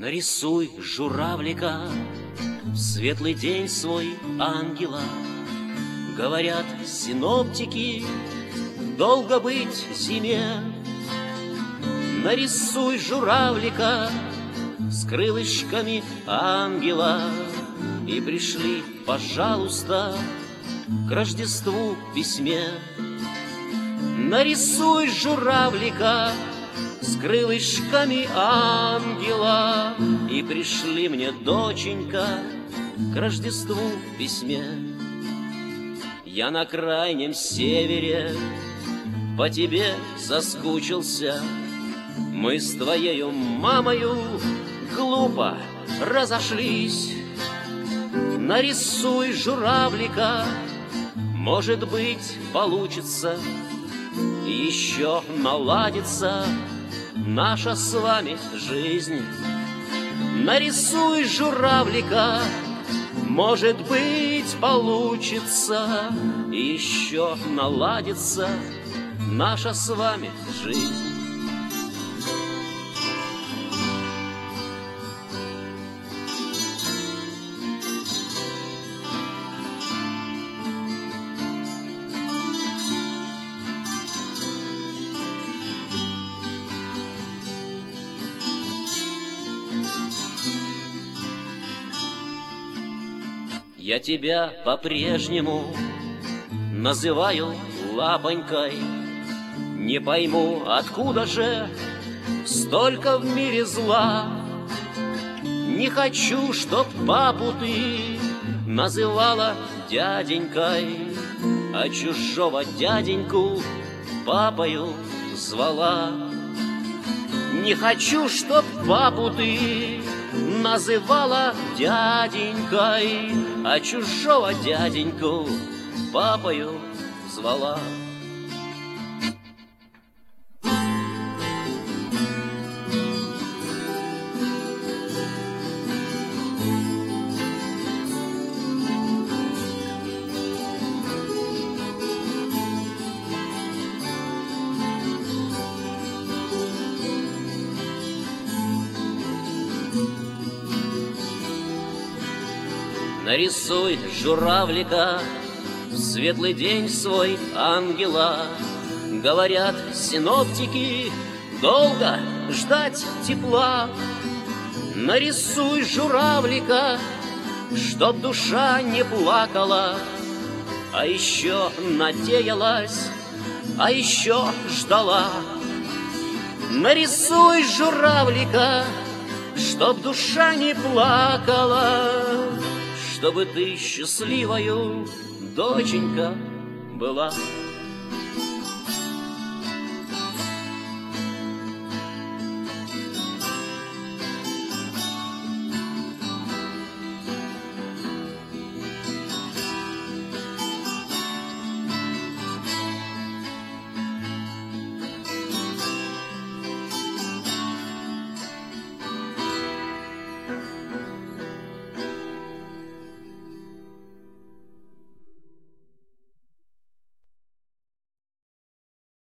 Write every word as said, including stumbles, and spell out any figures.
Нарисуй журавлика в светлый день свой ангела. Говорят синоптики, долго быть зиме. Нарисуй журавлика с крылышками ангела и пришли, пожалуйста, к Рождеству в письме. Нарисуй журавлика с крылышками ангела и пришли мне, доченька, к Рождеству в письме. Я на крайнем севере по тебе соскучился. Мы с твоею мамою глупо разошлись. Нарисуй журавлика, может быть, получится, еще наладится наша с вами жизнь. Нарисуй журавлика, может быть, получится, еще наладится наша с вами жизнь. Я тебя по-прежнему называю лапонькой. Не пойму, откуда же столько в мире зла. Не хочу, чтоб папу ты называла дяденькой, а чужого дяденьку папою звала. Не хочу, чтоб папу ты называла дяденькой, а чужого дяденьку папою звала. Нарисуй журавлика в светлый день свой ангела. Говорят синоптики, долго ждать тепла. Нарисуй журавлика, чтоб душа не плакала, а еще надеялась, а еще ждала. Нарисуй журавлика, чтоб душа не плакала, чтобы ты счастливою, доченька, была.